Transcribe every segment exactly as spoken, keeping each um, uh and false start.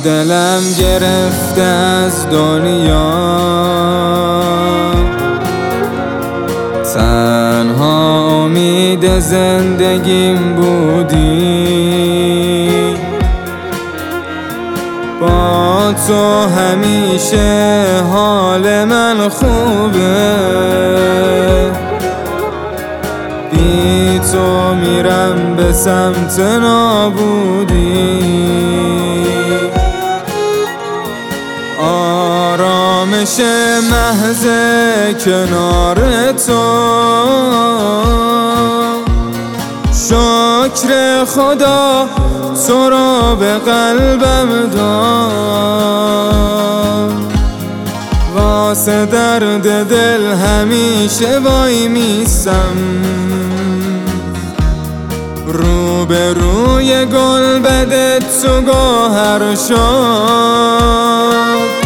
دلم گرفته از دنیا، تنها امید زندگیم بودی. با تو همیشه حال من خوبه، بی تو میرم به سمت نابودی. آرامش محض کنار تو، شکر خدا تو را به قلبم داد. واسه درد دل همیشه وای میستم، رو به روی گل بده تو گوهر شد.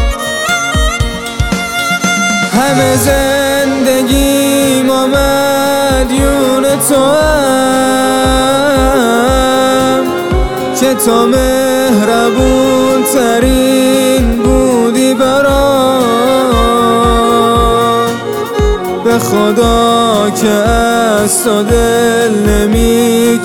همه زندگیم و مدیون تو هم، که تو مهربون ترین بودی برام. به خدا که از تو دل نمی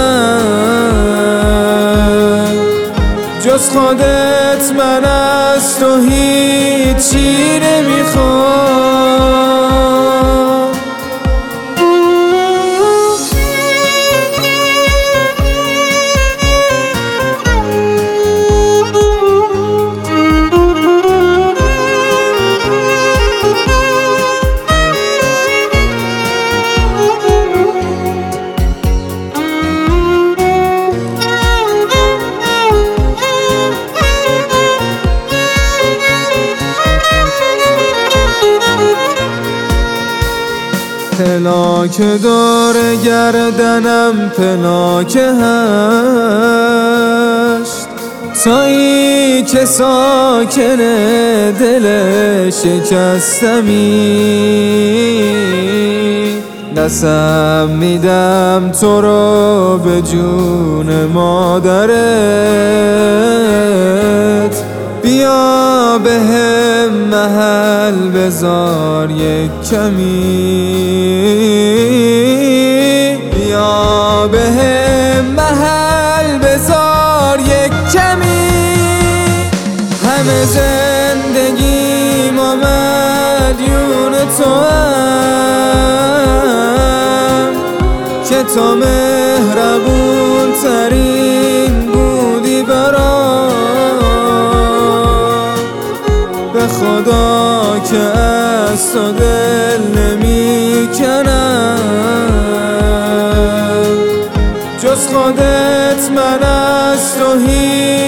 کنم، جز خودت من از تو هیچی نمیخوام. پلاک دور گردنم پلاک هشت، تویی که ساکن دل شکستمی. قسم میدم تو رو به جون مادرت، بیا به هم محل بذار یک کمی. بیا به هم محل بذار یک کمی. همه زندگیم و مدیون تو هم، که تو مهربون ترین بودی برام. به خدا که از تو دل نمی کنم، جز خودت من از تو هیچ